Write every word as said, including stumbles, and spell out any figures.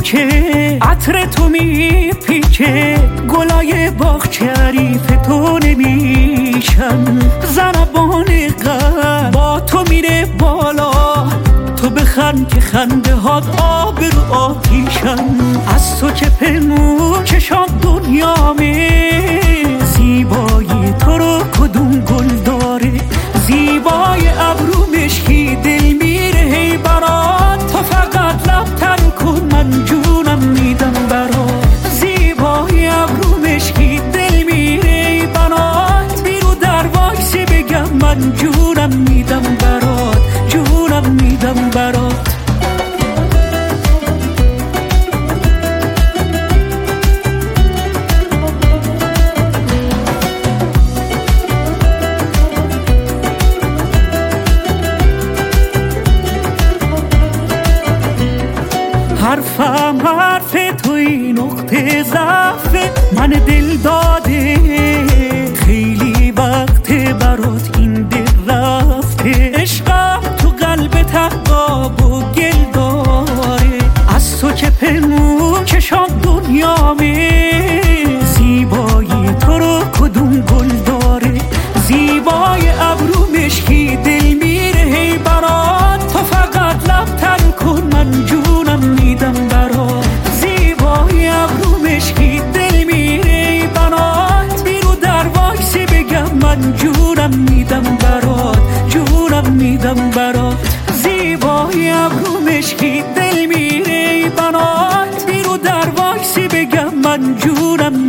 میچه، عطر تو میپیچه، گلای باغ شریف تو نمیشن. ضربان قلب با تو میره بالا، تو بخند که خنده هات آب رو آتیشن. از تو چه پنهون چشات دنیامه، زیبایی تو رو کدوم گل داره؟ زیبای ابرو مشکی دل میره هی برات، تو فقط لب تر کن من جونم میدم برات. زیبای ابرو مشکی دل میره هی برات، بیرو در وایسی بگم من جونم میدم برات، جونم میدم برات. حرفم حرف توی نقطه ضعف من دل داده، خیلی وقت برات این دل رفته. عشقم تو قلب تقاب و گل داره، از تو چه پنهون چشات دنیامه، زیبایی تو رو کدوم گل داره؟ زیبای ابرو مشکی دل میره هی برات، تو فقط لب تر کن من جونم میدم برات. زیبای ابرو مشکی دل میره برات، بیرو در وایسی بگم من جونم میدم برات، جونم میدم برات. زیبای ابرو مشکی دل میره برات، بیرو در وایسی بگم من جونم